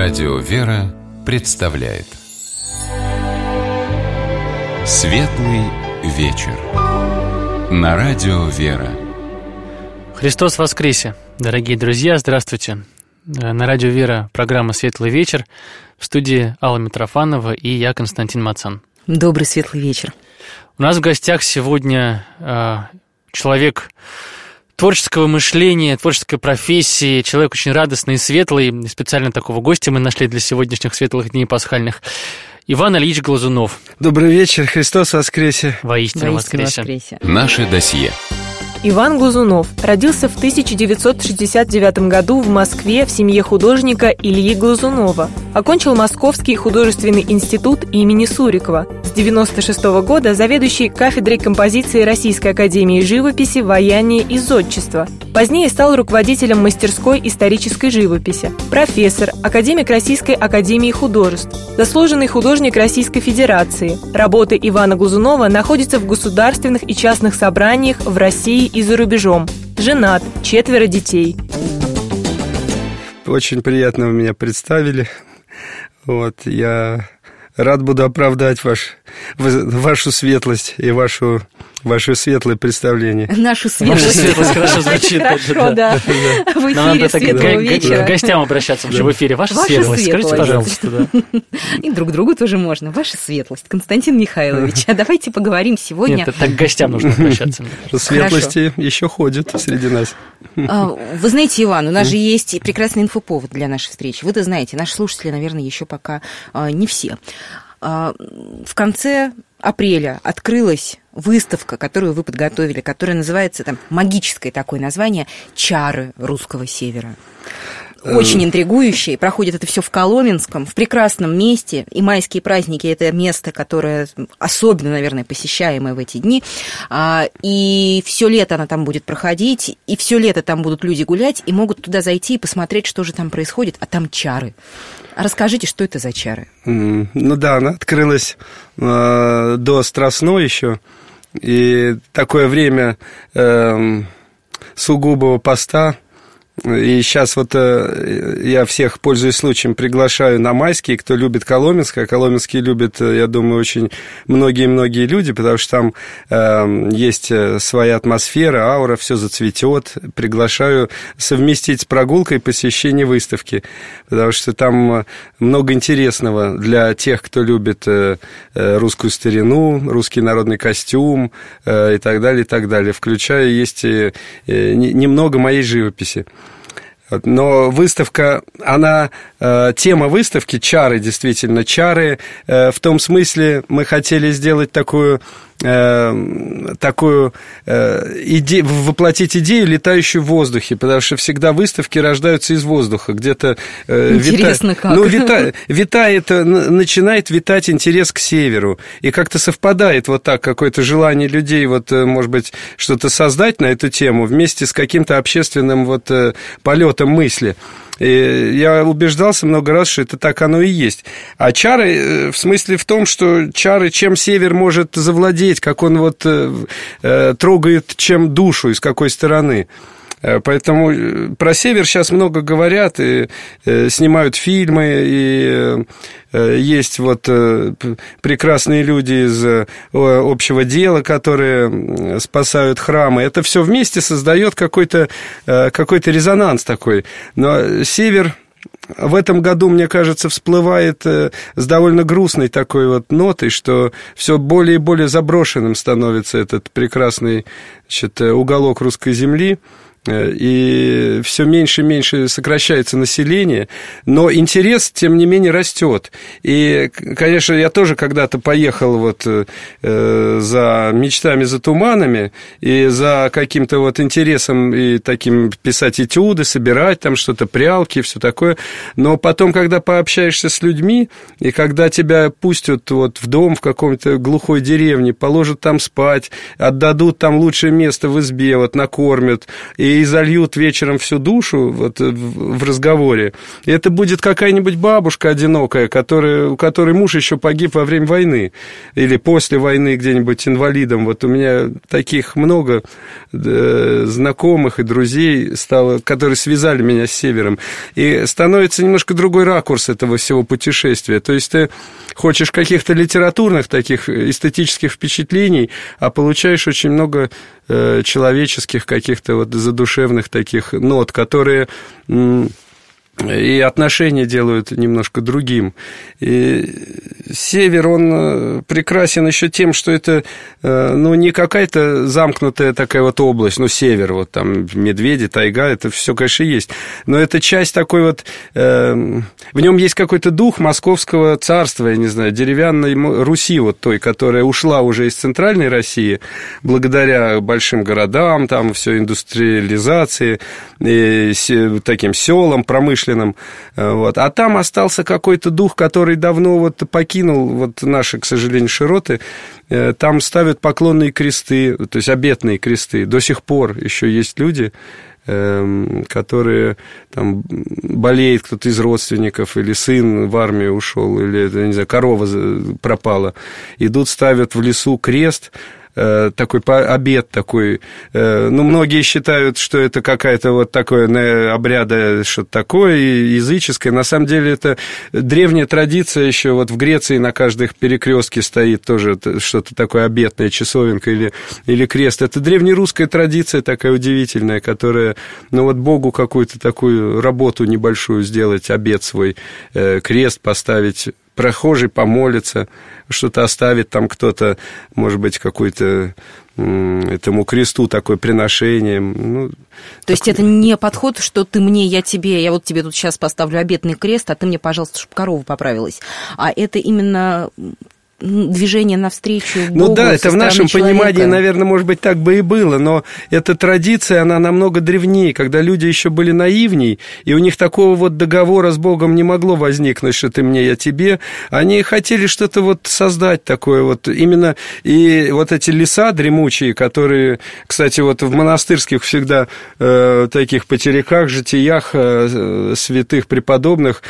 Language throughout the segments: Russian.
Радио «Вера» представляет Светлый вечер на Радио «Вера». Христос воскресе! Дорогие друзья, здравствуйте! На Радио «Вера» программа «Светлый вечер». В студии Алла Митрофанова и я, Константин Мацан. Добрый светлый вечер. У нас в гостях сегодня человек творческого мышления, творческой профессии, человек очень радостный и светлый. Специально такого гостя мы нашли для сегодняшних светлых дней пасхальных. Иван Ильич Глазунов. Добрый вечер, Христос воскресе! Воистину воскресе! Наше досье. Иван Глазунов родился в 1969 году в Москве в семье художника Ильи Глазунова. Окончил Московский художественный институт имени Сурикова. С 1996 года заведующий кафедрой композиции Российской академии живописи, ваяния и зодчества. Позднее стал руководителем мастерской исторической живописи. Профессор, академик Российской академии художеств. Заслуженный художник Российской Федерации. Работы Ивана Глазунова находятся в государственных и частных собраниях в России и за рубежом. Женат, 4 детей. Очень приятно вы меня представили. Я рад буду оправдать вашу светлость и ваше светлое представление. Нашу светлость. Ваша светлость хорошо звучит. Хорошо, да. В эфире светлого вечера. К гостям обращаться вообще в эфире. Ваша светлость, скажите, пожалуйста. И друг другу тоже можно. Ваша светлость, Константин Михайлович. А давайте поговорим сегодня. Нет, так к гостям нужно обращаться. Светлости еще ходят среди нас. Вы знаете, Иван, у нас же есть и прекрасный инфоповод для нашей встречи. Вы-то знаете, наши слушатели, наверное, еще пока не все. В конце апреля открылась выставка, которую вы подготовили, которая называется, магическое такое название «Чары русского севера». Очень интригующее. Проходит это все в Коломенском, в прекрасном месте. И майские праздники – это место, которое особенно, наверное, посещаемое в эти дни. И все лето она там будет проходить, и все лето там будут люди гулять, и могут туда зайти и посмотреть, что же там происходит. А там чары. Расскажите, что это за чары? Она открылась до Страстной еще. И такое время сугубого поста. И сейчас я всех, пользуясь случаем, приглашаю на майские, кто любит Коломенское. Коломенские любят, я думаю, очень многие-многие люди, потому что там есть своя атмосфера, аура, все зацветет. Приглашаю совместить с прогулкой посещение выставки, потому что там много интересного для тех, кто любит русскую старину, русский народный костюм и так далее, и так далее. Включая, есть немного моей живописи. Но выставка, тема выставки «Чары», действительно, чары, в том смысле мы хотели сделать такую идею, воплотить идею, летающую в воздухе, потому что всегда выставки рождаются из воздуха, где-то интересно как. Начинает витать интерес к северу, и как-то совпадает так какое-то желание людей, может быть, что-то создать на эту тему вместе с каким-то общественным полетом мысли. И я убеждался много раз, что это так оно и есть. А чары, в смысле в том, что чары, чем север может завладеть, как он трогает чем душу, и с какой стороны. Поэтому про север сейчас много говорят, и снимают фильмы, и есть прекрасные люди из общего дела, которые спасают храмы. Это все вместе создает какой-то резонанс такой. Но север в этом году, мне кажется, всплывает с довольно грустной такой нотой, что все более и более заброшенным становится этот прекрасный уголок русской земли. И все меньше и меньше сокращается население, но интерес, тем не менее, растет. И, конечно, я тоже когда-то поехал за мечтами, за туманами, и за каким-то интересом и таким писать этюды, собирать там что-то, прялки, все такое. Но потом, когда пообщаешься с людьми, и когда тебя пустят в дом в каком-то глухой деревне, положат там спать, отдадут там лучшее место в избе, накормят, и и зальют вечером всю душу вот, в разговоре. И это будет какая-нибудь бабушка одинокая, у которой муж еще погиб во время войны или после войны где-нибудь инвалидом. Вот у меня таких много знакомых и друзей стало, которые связали меня с Севером. И становится немножко другой ракурс этого всего путешествия. То есть ты хочешь каких-то литературных таких эстетических впечатлений, а получаешь очень много человеческих каких-то вот задушевных таких нот, которые и отношения делают немножко другим. И Север, он прекрасен еще тем, что это, ну, не какая-то замкнутая такая вот область, ну, север, вот там медведи, тайга, это все, конечно, есть. Но это часть такой вот, в нем есть какой-то дух московского царства, я не знаю, деревянной Руси, вот той, которая ушла уже из центральной России, благодаря большим городам, там все индустриализации, таким селам промышленным. Вот. А там остался какой-то дух, который давно вот покинул вот наши, к сожалению, широты. Там ставят поклонные кресты, то есть обетные кресты. До сих пор еще есть люди, которые там болеет, кто-то из родственников, или сын в армию ушел, или, не знаю, корова пропала. Идут, ставят в лесу крест, такой обет такой. Ну, многие считают, что это какая-то вот такое обряда, что-то такое языческое. На самом деле это древняя традиция еще. Вот в Греции на каждых перекрестке стоит тоже что-то такое обетное, часовенка или крест. Это древнерусская традиция такая удивительная, которая, ну, вот Богу какую-то такую работу небольшую сделать, обет свой, крест поставить, прохожий помолится, что-то оставит там кто-то, может быть, какой-то этому кресту такое приношение. Ну, то есть это не подход, что ты мне, я тебе, я вот тебе тут сейчас поставлю обетный крест, а ты мне, пожалуйста, чтобы корова поправилась. А это именно движение навстречу Богу. Ну да, это в нашем понимании, наверное, может быть, так бы и было, но эта традиция, она намного древнее, когда люди еще были наивней, и у них такого вот договора с Богом не могло возникнуть, что ты мне, я тебе. Они хотели что-то вот создать такое вот, именно, и вот эти леса дремучие, которые, кстати, вот в монастырских всегда таких потеряках, житиях святых преподобных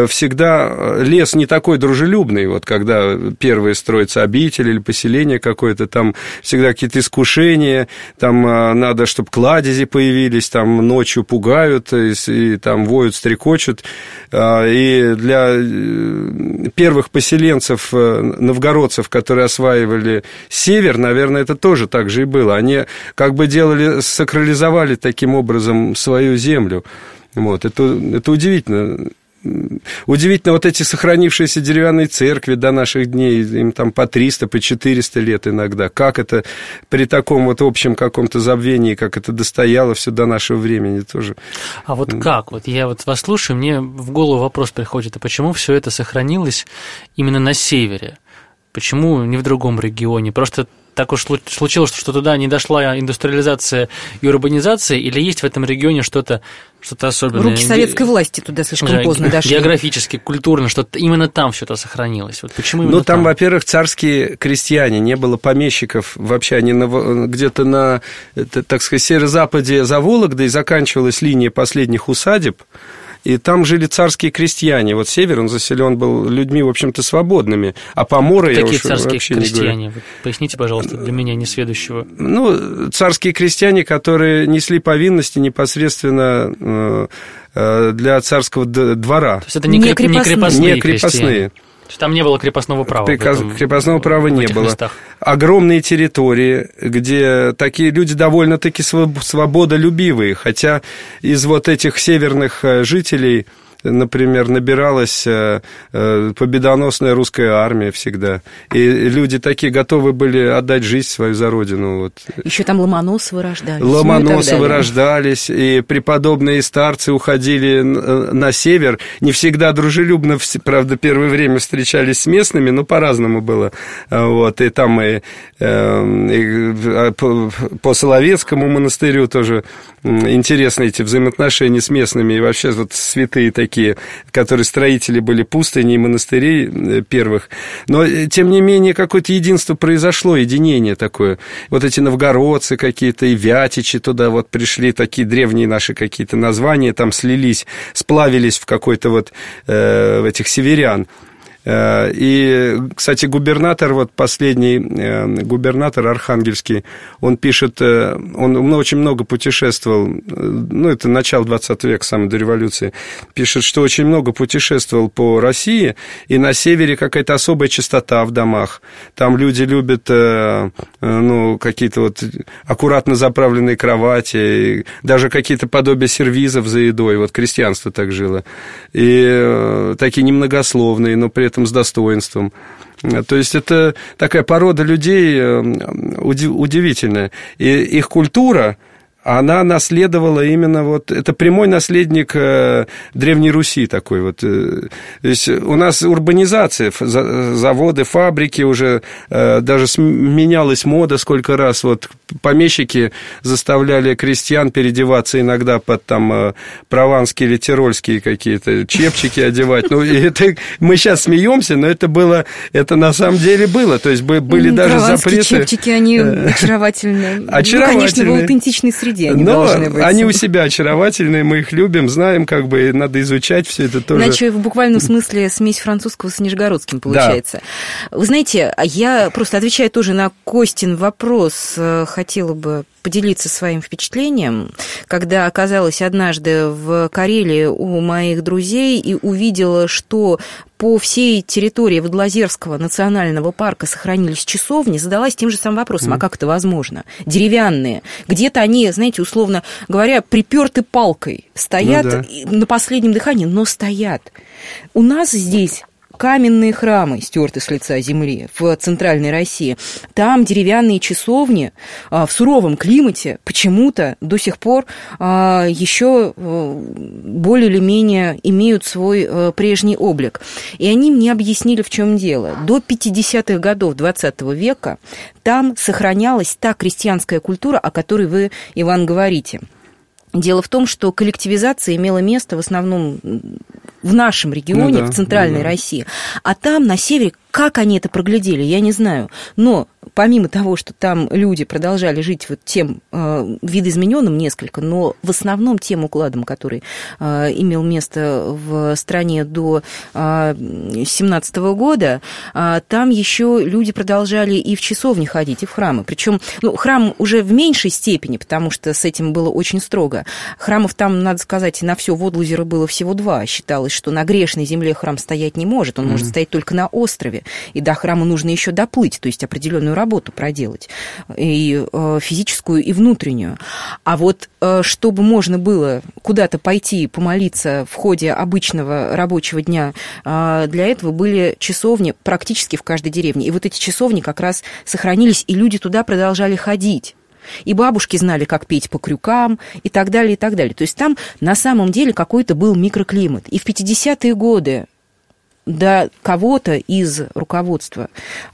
всегда лес не такой дружелюбный, вот когда первые строятся обитель или поселение какое-то, там всегда какие-то искушения, там надо, чтобы кладези появились, там ночью пугают, и там воют, стрекочут. И для первых поселенцев, новгородцев, которые осваивали север, наверное, это тоже так же и было. Они как бы сакрализовали таким образом свою землю. Вот. Это удивительно. Удивительно, вот эти сохранившиеся деревянные церкви до наших дней, им там по 300, по 400 лет иногда. Как это при таком вот общем каком-то забвении, как это достояло все до нашего времени тоже. А вот как? Вот я вот вас слушаю, мне в голову вопрос приходит, а почему все это сохранилось именно на севере? Почему не в другом регионе? Просто так уж случилось, что туда не дошла индустриализация и урбанизация, или есть в этом регионе что-то особенное? Руки советской власти туда слишком поздно дошли. Географически, культурно, что-то именно там что-то сохранилось. Вот почему именно там, во-первых, царские крестьяне, не было помещиков вообще, они где-то на, так сказать, северо-западе за Вологдой заканчивалась линия последних усадеб, и там жили царские крестьяне. Вот север, он заселен был людьми, в общем-то, свободными. А поморы, я уж вообще не говорю. Поясните, пожалуйста, для меня несведущего. Ну, царские крестьяне, которые несли повинности непосредственно для царского двора. То есть это не крепостные. Не крепостные. Там не было крепостного права. Крепостного права не было. Местах. Огромные территории, где такие люди довольно-таки свободолюбивые, хотя из вот этих северных жителей, например, набиралась победоносная русская армия всегда. И люди такие готовы были отдать жизнь свою за родину. Вот. Еще там Ломоносовы рождались. Ломоносовы рождались, и преподобные старцы уходили на север. Не всегда дружелюбно, правда, первое время встречались с местными, но по-разному было. Вот. И там и по Соловецкому монастырю тоже интересны эти взаимоотношения с местными. И вообще вот святые такие такие, которые строители были пустыни и монастырей первых. Но, тем не менее, какое-то единство произошло, единение такое. Вот эти новгородцы какие-то, и вятичи туда вот пришли, такие древние наши какие-то названия, там слились, сплавились в какой-то вот в этих северян. И, кстати, губернатор, вот последний губернатор архангельский, он пишет, он очень много путешествовал, ну, это начало 20 века, самой до революции, пишет, что очень много путешествовал по России, и на севере какая-то особая чистота в домах. Там люди любят, ну, какие-то вот аккуратно заправленные кровати, даже какие-то подобия сервизов за едой, вот крестьянство так жило, и такие немногословные, но при этом с достоинством. То есть это такая порода людей удивительная. И их культура, она наследовала именно вот... Это прямой наследник Древней Руси такой вот. То есть у нас урбанизация, заводы, фабрики уже, даже менялась мода сколько раз. Вот помещики заставляли крестьян переодеваться иногда под там прованские или тирольские какие-то чепчики одевать. Ну, это, мы сейчас смеемся, но это было... Это на самом деле было. То есть были даже запреты... Чепчики, они очаровательные. Очаровательные. Ну, конечно, в аутентичной среде. Но они у себя очаровательные, мы их любим, знаем, как бы надо изучать все это тоже. Иначе в буквальном смысле смесь французского с нижегородским получается. Да. Вы знаете, я просто отвечаю тоже на Костин вопрос, хотела бы поделиться своим впечатлением, когда оказалась однажды в Карелии у моих друзей и увидела, что по всей территории Водлозерского национального парка сохранились часовни, задалась тем же самым вопросом, а как это возможно? Деревянные. Где-то они, знаете, условно говоря, приперты палкой, стоят на последнем дыхании, но стоят. У нас здесь... каменные храмы, стерты с лица земли в центральной России. Там деревянные часовни в суровом климате почему-то до сих пор еще более или менее имеют свой прежний облик. И они мне объяснили, в чем дело. До 50-х годов 20 века там сохранялась та крестьянская культура, о которой вы, Иван, говорите. Дело в том, что коллективизация имела место в основном в нашем регионе, в центральной России. А там, на севере, как они это проглядели, я не знаю. Но помимо того, что там люди продолжали жить вот тем видоизмененным несколько, но в основном тем укладом, который имел место в стране до 17 года, там еще люди продолжали и в часовни ходить, и в храмы. Причем храм уже в меньшей степени, потому что с этим было очень строго. Храмов там, надо сказать, на все Водлозеро было всего 2. Считалось, что на грешной земле храм стоять не может, он может стоять только на острове. И до храма нужно еще доплыть, то есть определенную работу проделать, и физическую, и внутреннюю. А вот чтобы можно было куда-то пойти помолиться в ходе обычного рабочего дня, для этого были часовни практически в каждой деревне. И вот эти часовни как раз сохранились, и люди туда продолжали ходить. И бабушки знали, как петь по крюкам, и так далее, и так далее. То есть там на самом деле какой-то был микроклимат. И в 50-е годы до кого-то из руководства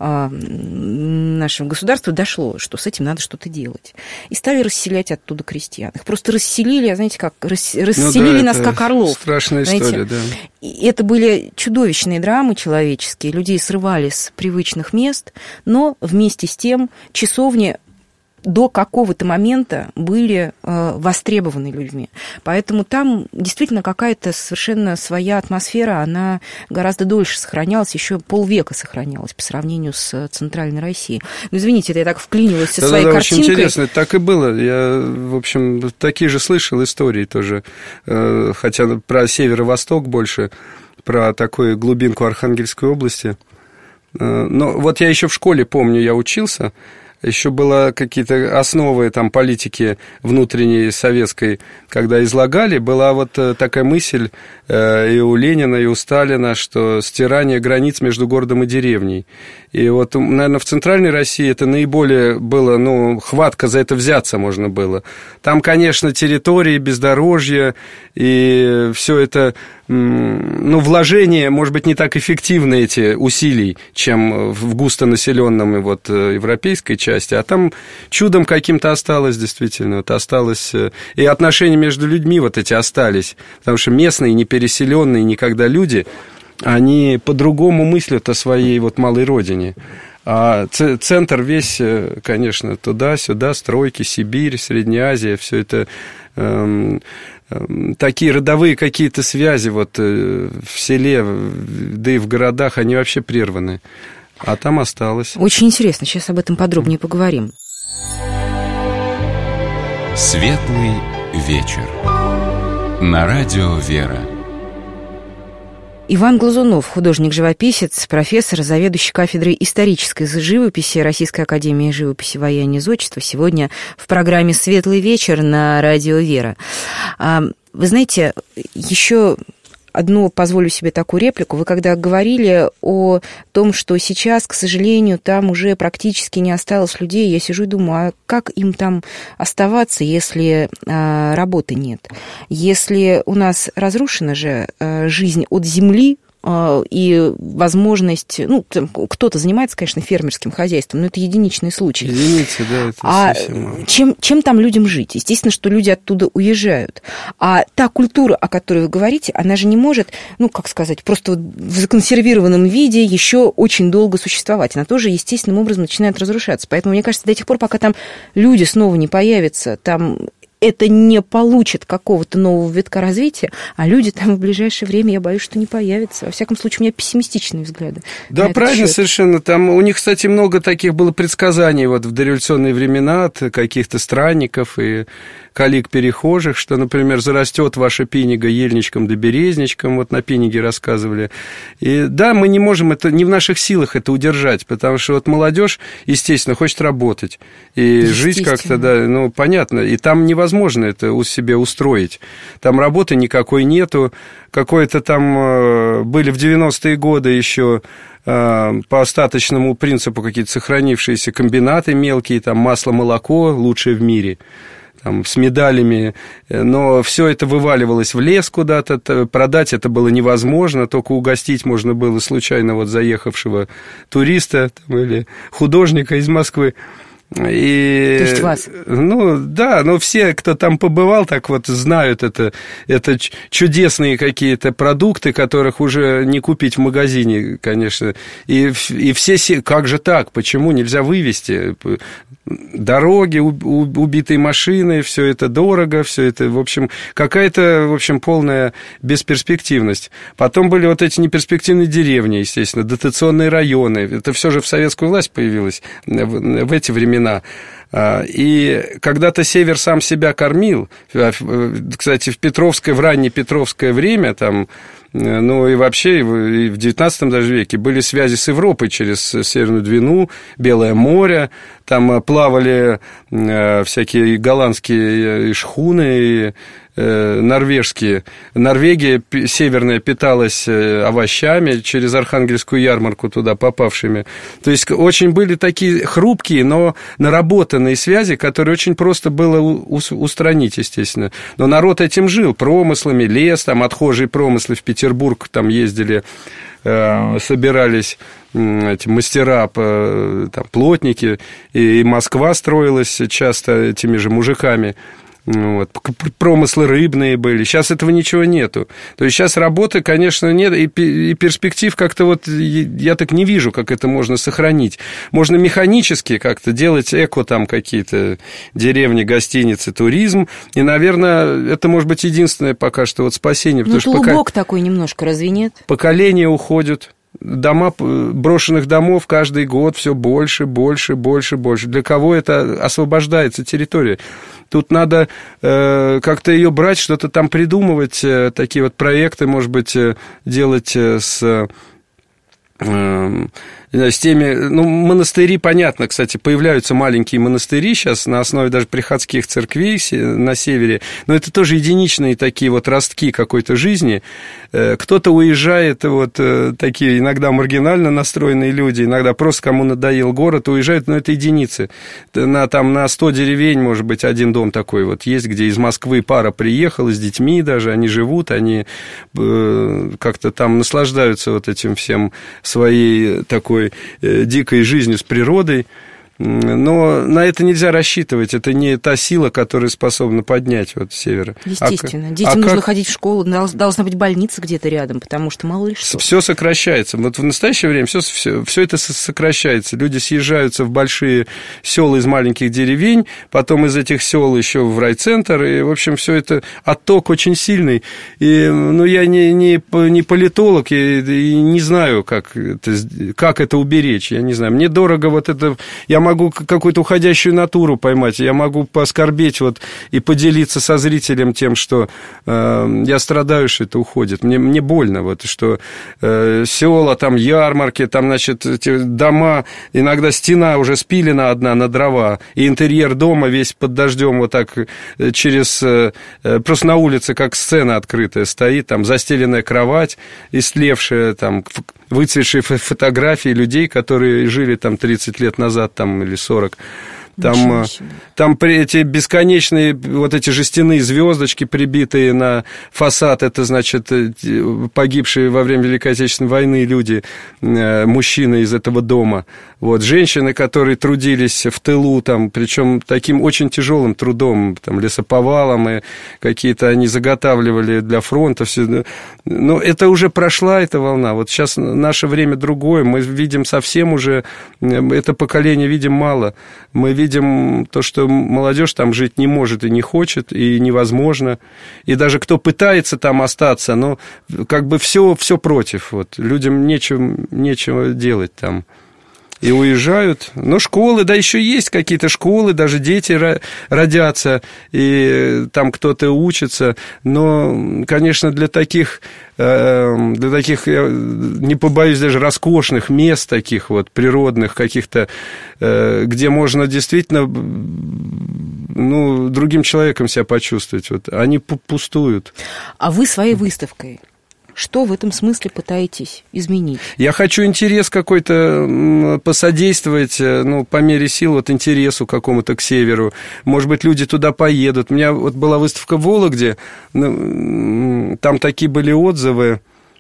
нашего государства дошло, что с этим надо что-то делать. И стали расселять оттуда крестьян. Их просто расселили, знаете, как расселили нас как орлов. Страшная история, да. И это были чудовищные драмы человеческие. Людей срывали с привычных мест, но вместе с тем часовни до какого-то момента были востребованы людьми. Поэтому там действительно какая-то совершенно своя атмосфера, она гораздо дольше сохранялась, еще полвека сохранялась по сравнению с центральной Россией. Ну, извините, это я так вклинилась со своей картинкой. Очень интересно, так и было. Я, в общем, такие же слышал истории тоже, хотя про северо-восток больше, про такую глубинку Архангельской области. Но вот я еще в школе помню, я учился, еще было какие-то основы там, политики внутренней советской, когда излагали, была вот такая мысль и у Ленина, и у Сталина, что стирание границ между городом и деревней. И вот, наверное, в центральной России это наиболее было, хватка за это взяться можно было. Там, конечно, территории, бездорожье, и все это вложения, может быть, не так эффективны эти усилий, чем в густонаселенном вот европейской части, а там чудом каким-то осталось, действительно, вот осталось, и отношения между людьми вот эти остались, потому что местные, непереселенные никогда люди, они по-другому мыслят о своей вот малой родине. А центр весь, конечно, туда-сюда, стройки, Сибирь, Средняя Азия, все это такие родовые какие-то связи вот в селе, да и в городах, они вообще прерваны. А там осталось. Очень интересно, сейчас об этом подробнее поговорим. Светлый вечер. На радио «Вера». Иван Глазунов, художник-живописец, профессор, заведующий кафедрой исторической живописи Российской академии живописи, вояния и зодчества, сегодня в программе «Светлый вечер» на радио «Вера». Вы знаете, еще одну позволю себе такую реплику. Вы когда говорили о том, что сейчас, к сожалению, там уже практически не осталось людей, я сижу и думаю, а как им там оставаться, если работы нет? Если у нас разрушена же жизнь от земли, и возможность, кто-то занимается, конечно, фермерским хозяйством, но это единичный случай. Единицы, да, это совсем мало. Чем там людям жить? Естественно, что люди оттуда уезжают. А та культура, о которой вы говорите, она же не может, просто в законсервированном виде еще очень долго существовать. Она тоже естественным образом начинает разрушаться. Поэтому, мне кажется, до тех пор, пока там люди снова не появятся, там это не получит какого-то нового витка развития, а люди там в ближайшее время, я боюсь, что не появятся. Во всяком случае, у меня пессимистичные взгляды. Да, правильно, совершенно. Там у них, кстати, много таких было предсказаний вот в дореволюционные времена от каких-то странников и коллег-перехожих, что, например, зарастет ваша пинига ельничком да березничком, вот на пиниге рассказывали. И да, мы не можем, это не в наших силах это удержать, потому что вот молодежь, естественно, хочет работать и жить как-то, да, понятно, и там невозможно это у себя устроить. Там работы никакой нету, какое-то там были в 90-е годы еще по остаточному принципу какие-то сохранившиеся комбинаты мелкие, там масло, молоко лучшее в мире, там, с медалями, но все это вываливалось в лес куда-то, продать это было невозможно, только угостить можно было случайно вот заехавшего туриста там, или художника из Москвы. То есть вас? Но все, кто там побывал, так вот знают это чудесные какие-то продукты, которых уже не купить в магазине, конечно. И все, как же так, почему нельзя вывезти? Дороги, убитые машины, все это дорого, все это, в общем, какая-то, в общем, полная бесперспективность. Потом были вот эти неперспективные деревни, естественно, дотационные районы. Это все же в советскую власть появилось в эти времена. И когда-то север сам себя кормил. Кстати, в раннее Петровское время, там, и вообще и в XIX даже веке были связи с Европой через Северную Двину, Белое море, там плавали всякие голландские шхуны, норвежские. Норвегия северная питалась овощами через Архангельскую ярмарку туда попавшими. То есть очень были такие хрупкие, но наработанные связи, которые очень просто было устранить, естественно. Но народ этим жил, промыслами, лес, там отхожие промыслы в Петербург там ездили, собирались эти мастера, там, плотники, и Москва строилась часто этими же мужиками. Вот. Промыслы рыбные были. Сейчас этого ничего нету. То есть сейчас работы, конечно, нет, и перспектив как-то вот я так не вижу, как это можно сохранить. Можно механически как-то делать там какие-то деревни, гостиницы, туризм. И, наверное, это может быть единственное пока что вот спасение. Ну, клубок такой немножко, разве нет? Поколения уходят. Дома, брошенных домов каждый год все больше. Для кого это освобождается территория? Тут надо как-то ее брать, что-то там придумывать, такие вот проекты, может быть, делать с с теми, монастыри, понятно, кстати, появляются маленькие монастыри сейчас на основе даже приходских церквей на севере, но это тоже единичные такие вот ростки какой-то жизни. Кто-то уезжает, вот такие иногда маргинально настроенные люди, иногда просто кому надоел город, уезжают, но это единицы. На 100 деревень, может быть, один дом такой вот есть, где из Москвы пара приехала с детьми даже, они живут, они как-то там наслаждаются вот этим всем своей такой дикой жизнью с природой. Но на это нельзя рассчитывать. Это не та сила, которая способна поднять вот с севера. Естественно. Детям нужно ходить в школу, должна быть больница где-то рядом, потому что мало ли что. Все сокращается. Вот в настоящее время все это сокращается. Люди съезжаются в большие села из маленьких деревень, потом из этих сел еще в райцентр, и, в общем, все это отток очень сильный. И, я не политолог, и не знаю, как это уберечь. Я не знаю. Мне дорого вот это... Я могу какую-то уходящую натуру поймать, я могу поскорбеть вот и поделиться со зрителем тем, что я страдаю, что это уходит. Мне больно, вот, что села, там ярмарки, там, значит, эти дома, иногда стена уже спилена одна на дрова, и интерьер дома весь под дождем вот так просто на улице, как сцена открытая стоит, там застеленная кровать, истлевшая, там выцветшие фотографии людей, которые жили там 30 лет назад, там, или 40. Там эти бесконечные вот эти жестяные звездочки, прибитые на фасад, это, значит, погибшие во время Великой Отечественной войны люди, мужчины из этого дома. Вот, женщины, которые трудились в тылу, там, причем таким очень тяжелым трудом, там, лесоповалом, и какие-то они заготавливали для фронта. Все. Но это уже прошла, эта волна. Вот сейчас наше время другое. Мы видим совсем уже, это поколение видим мало. Мы видим то, что молодежь там жить не может и не хочет, и невозможно. И даже кто пытается там остаться, но как бы все против. Вот. Людям нечего делать там. И уезжают. Но школы, да, еще есть какие-то школы, даже дети родятся, и там кто-то учится. Но, конечно, для таких, я не побоюсь даже, роскошных мест таких вот, природных каких-то, где можно действительно, другим человеком себя почувствовать, вот, они пустуют. А вы своей выставкой что в этом смысле пытаетесь изменить? Я хочу интерес какой-то посодействовать, по мере сил, вот интересу какому-то к северу. Может быть, люди туда поедут. У меня вот была выставка в Вологде, там такие были отзывы,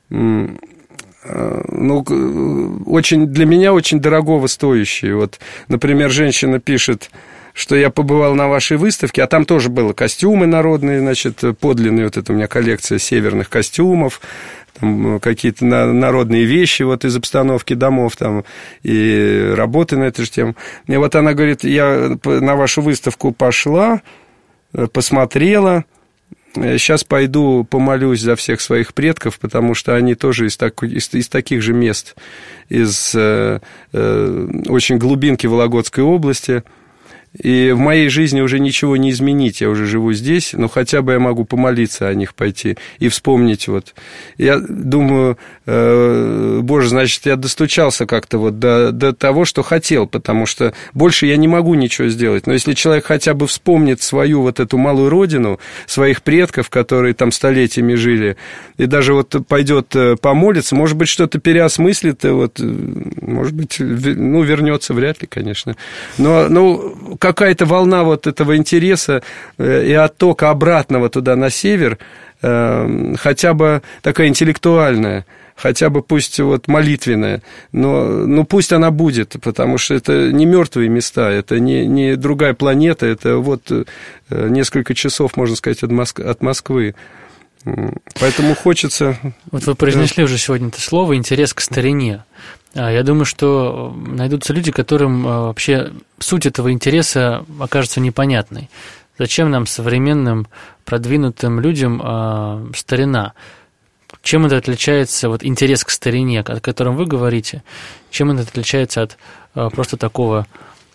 очень, для меня очень дорогого стоящие. Вот, например, женщина пишет, что я побывал на вашей выставке, а там тоже было костюмы народные, значит, подлинные, вот это у меня коллекция северных костюмов, там какие-то народные вещи вот из обстановки домов там, и работы на эту же тему. И вот она говорит, я на вашу выставку пошла, посмотрела, сейчас пойду помолюсь за всех своих предков, потому что они тоже из таких же мест, из очень глубинки Вологодской области. И в моей жизни уже ничего не изменить, я уже живу здесь, но хотя бы я могу помолиться о них пойти и вспомнить вот. Я думаю, Боже, значит, я достучался как-то вот до того, что хотел, потому что больше я не могу ничего сделать. Но если человек хотя бы вспомнит свою вот эту малую родину, своих предков, которые там столетиями жили, и даже вот пойдет помолиться, может быть, что-то переосмыслит, вот, может быть, вернется, вряд ли, конечно. Но какая-то волна вот этого интереса и оттока обратного туда на север, хотя бы такая интеллектуальная, хотя бы пусть вот молитвенная, но пусть она будет, потому что это не мертвые места, это не другая планета, это вот несколько часов, можно сказать, от Москвы. Поэтому хочется... Вот вы произнесли уже сегодня это слово «интерес к старине». Я думаю, что найдутся люди, которым вообще суть этого интереса окажется непонятной. Зачем нам, современным, продвинутым людям, старина? Чем это отличается, вот интерес к старине, о котором вы говорите, чем это отличается от просто такого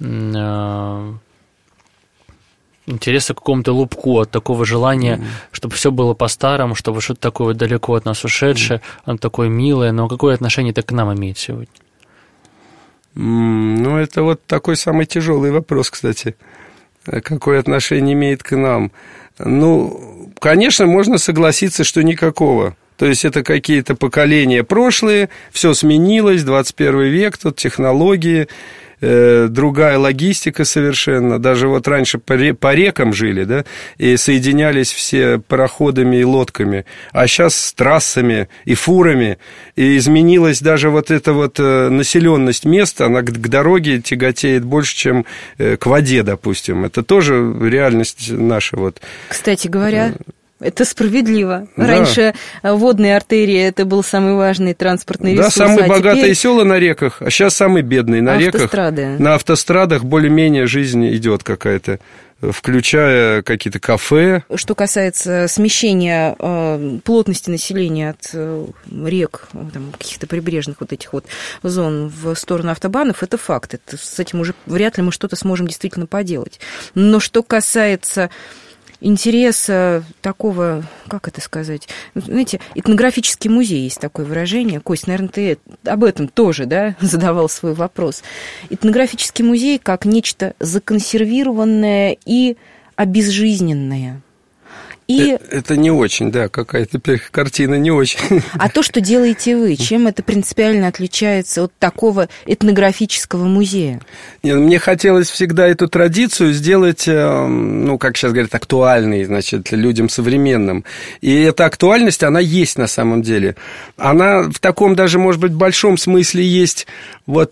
интереса к какому-то лупку, от такого желания, чтобы все было по-старому, чтобы что-то такое далеко от нас ушедшее, оно такое милое, но какое отношение это к нам имеет сегодня? Ну, это вот такой самый тяжелый вопрос, кстати. Какое отношение имеет к нам? Ну, конечно, можно согласиться, что никакого. То есть это какие-то поколения прошлые, все сменилось, 21 век, тут технологии, другая логистика совершенно. Даже вот раньше по рекам жили, да, и соединялись все пароходами и лодками, а сейчас с трассами и фурами, и изменилась даже вот эта вот населенность места, она к дороге тяготеет больше, чем к воде, допустим. Это тоже реальность наша. Вот. Кстати говоря... Это справедливо. Да. Раньше водные артерии – это был самый важный транспортный ресурс. Да, самые богатые села на реках, а сейчас самые бедные на автострады. Реках. На автострадах более-менее жизнь идет какая-то, включая какие-то кафе. Что касается смещения плотности населения от рек, там, каких-то прибрежных вот этих вот зон в сторону автобанов, это факт. С этим уже вряд ли мы что-то сможем действительно поделать. Но что касается... интереса такого, как это сказать, знаете, этнографический музей, есть такое выражение. Кость, наверное, ты об этом тоже, да, задавал свой вопрос. Этнографический музей как нечто законсервированное и обезжизненное. И... Это не очень, да, какая-то картина не очень. А то, что делаете вы, чем это принципиально отличается от такого этнографического музея? Нет, мне хотелось всегда эту традицию сделать, ну, как сейчас говорят, актуальной, значит, людям современным. И эта актуальность, она есть на самом деле. Она в таком даже, может быть, большом смысле есть. Вот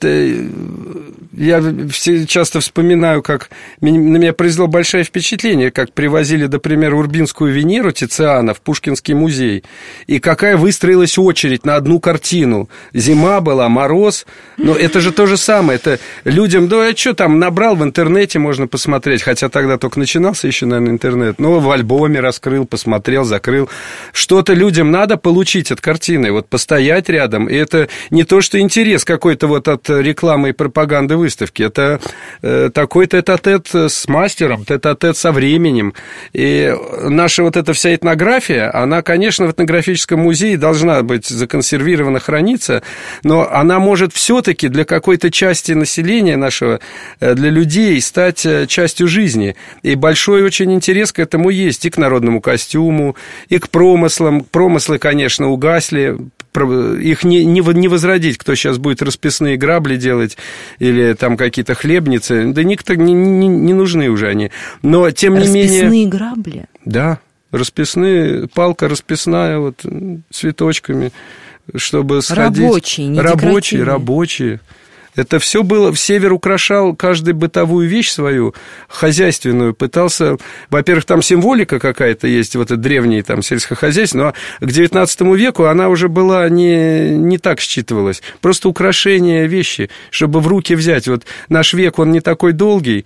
я часто вспоминаю, как на меня произвело большое впечатление, как привозили, например, Урбинскую Венеру Тициана в Пушкинский музей. И какая выстроилась очередь на одну картину. Зима была, мороз. Но это же то же самое. Это людям, да, что там, набрал в интернете, можно посмотреть. Хотя тогда только начинался еще, наверное, интернет. Но в альбоме раскрыл, посмотрел, закрыл. Что-то людям надо получить от картины. Вот постоять рядом. И это не то, что интерес какой-то вот от рекламы и пропаганды выставки. Это такой тет-а-тет с мастером, тет-а-тет со временем. И наша вот эта вся этнография, она, конечно, в этнографическом музее должна быть законсервирована, храниться, но она может все-таки для какой-то части населения нашего, для людей стать частью жизни. И большой очень интерес к этому есть, и к народному костюму, и к промыслам. Промыслы, конечно, угасли, их не возродить, кто сейчас будет расписные грабли делать или там какие-то хлебницы, да никто не нужны уже они. Но, тем не менее... Расписные грабли? Да, расписные, палка расписная, вот, цветочками, чтобы сходить. Рабочие, не декоративные. Рабочие. Это все было, Север украшал каждую бытовую вещь свою, хозяйственную, пытался, во-первых, там символика какая-то есть, вот это древнее там сельскохозяйство, но к XIX веку она уже была не так считывалась, просто украшение вещи, чтобы в руки взять. Вот наш век, он не такой долгий,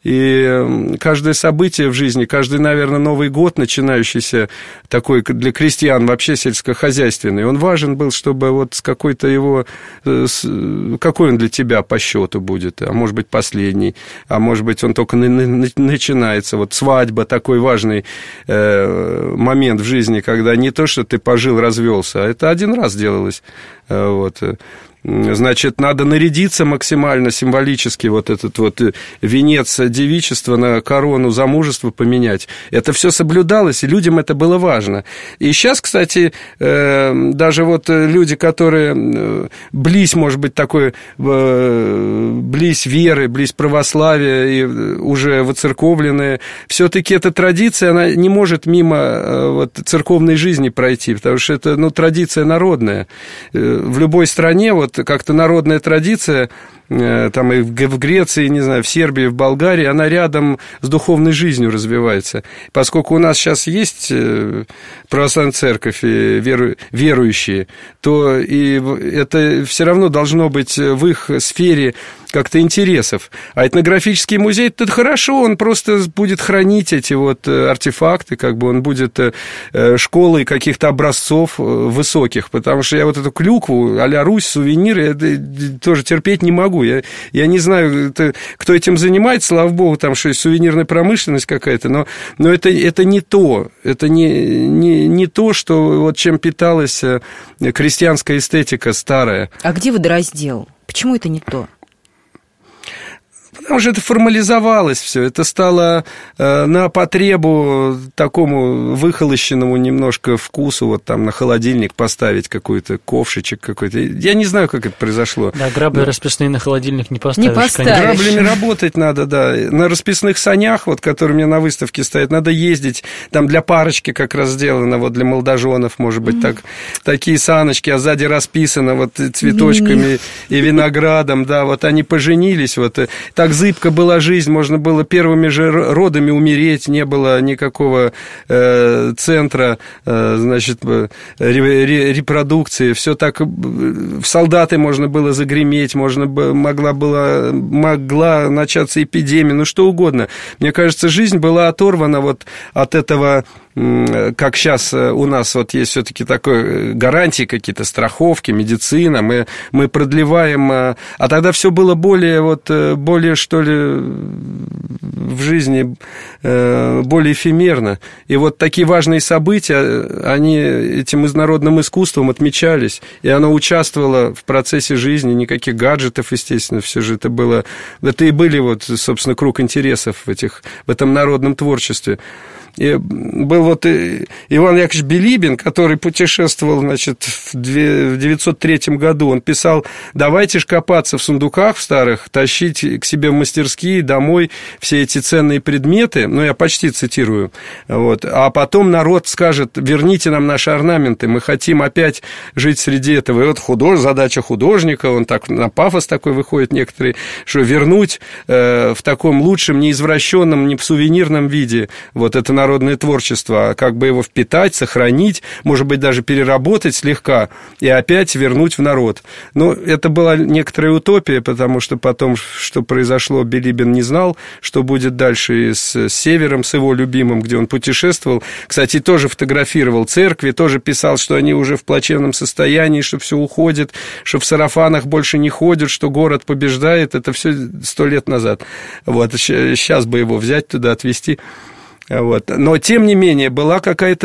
и каждое событие в жизни, каждый, наверное, Новый год, начинающийся такой для крестьян вообще сельскохозяйственный, он важен был, чтобы вот с какой-то его, какой он для тебя по счету будет, а может быть, последний, а может быть, он только начинается. Вот свадьба, такой важный момент в жизни, когда не то, что ты пожил, развелся, а это один раз делалось. Вот. Значит, надо нарядиться максимально символически, вот этот вот венец девичества на корону замужества поменять. Это все соблюдалось, и людям это было важно. И сейчас, кстати, даже вот люди, которые близь, может быть, такой, близь веры, близь православия, и уже воцерковленные, все-таки эта традиция, она не может мимо вот церковной жизни пройти, потому что это, ну, традиция народная. В любой стране вот как-то народная традиция, там и в Греции, не знаю, в Сербии, в Болгарии, она рядом с духовной жизнью развивается. Поскольку у нас сейчас есть православная церковь и верующие, то и это все равно должно быть в их сфере как-то интересов. А этнографический музей, это хорошо, он просто будет хранить эти вот артефакты, как бы он будет школой каких-то образцов высоких, потому что я вот эту клюкву а-ля Русь, сувениры, я тоже терпеть не могу. Я не знаю, кто этим занимается, слава богу, там что есть сувенирная промышленность какая-то, но это не то, это не то, что вот чем питалась крестьянская эстетика старая. А где водораздел? Почему это не то? Потому что это формализовалось все, это стало на потребу такому выхолощенному немножко вкусу, вот там на холодильник поставить какой-то ковшичек какой-то. Я не знаю, как это произошло. Да, грабли расписные на холодильник не поставишь. Не поставишь. Граблями работать надо, да. На расписных санях, вот, которые у меня на выставке стоят, надо ездить. Там для парочки как раз сделано, вот для молодоженов, может быть, такие саночки, а сзади расписано вот цветочками и виноградом, да, вот они поженились, вот так зыбка была жизнь, можно было первыми же родами умереть, не было никакого центра, значит, репродукции, все так, в солдаты можно было загреметь, могла начаться эпидемия, ну что угодно. Мне кажется, жизнь была оторвана вот от этого, как сейчас у нас вот есть все-таки такой гарантии какие-то, страховки, медицина, мы продлеваем, а тогда все было более, что ли, в жизни более эфемерно. И вот такие важные события, они этим народным искусством отмечались, и оно участвовало в процессе жизни, никаких гаджетов, естественно, все же это было, это и были вот, собственно, круг интересов в этом народном творчестве. И был вот Иван Яковлевич Билибин, который путешествовал, значит, в 903 году. Он писал: давайте ж копаться в сундуках в старых, тащить к себе в мастерские, домой все эти ценные предметы, ну, я почти цитирую, вот, а потом народ скажет: верните нам наши орнаменты, мы хотим опять жить среди этого. И вот задача художника, он так на пафос такой выходит некоторые, что вернуть в таком лучшем, не извращенном, не в сувенирном виде вот это народное творчество, а как бы его впитать, сохранить, может быть, даже переработать слегка и опять вернуть в народ. Но это была некоторая утопия, потому что потом, что произошло, Билибин не знал, что будет дальше и с Севером, с его любимым, где он путешествовал. Кстати, тоже фотографировал церкви, тоже писал, что они уже в плачевном состоянии, что все уходит, что в сарафанах больше не ходят, что город побеждает. Это все 100 лет назад. Вот. Сейчас бы его взять туда, отвезти. Вот. Но, тем не менее, был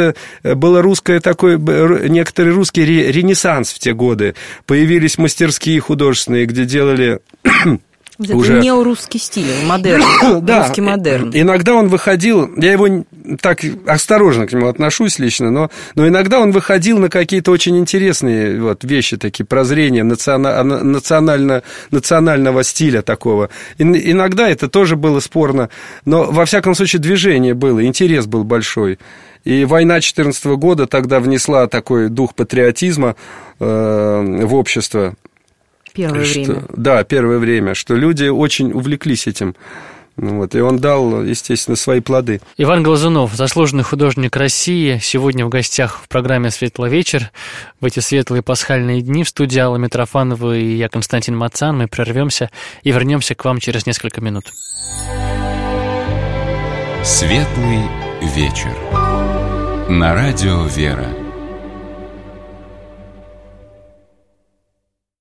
некоторый русский ренессанс в те годы. Появились мастерские художественные, где делали... Это уже неорусский стиль, модерн, да, русский модерн. Иногда он выходил, я его так осторожно к нему отношусь лично, но иногда он выходил на какие-то очень интересные вот вещи, такие прозрения национального стиля такого. Иногда это тоже было спорно, но, во всяком случае, движение было, интерес был большой. И война 2014 года тогда внесла такой дух патриотизма в общество. Первое время. Да, первое время, что люди очень увлеклись этим. Вот, и он дал, естественно, свои плоды. Иван Глазунов, заслуженный художник России, сегодня в гостях в программе «Светлый вечер». В эти светлые пасхальные дни в студии Алла Митрофанова и я, Константин Мацан. Мы прервемся и вернемся к вам через несколько минут. «Светлый вечер» на радио «Вера».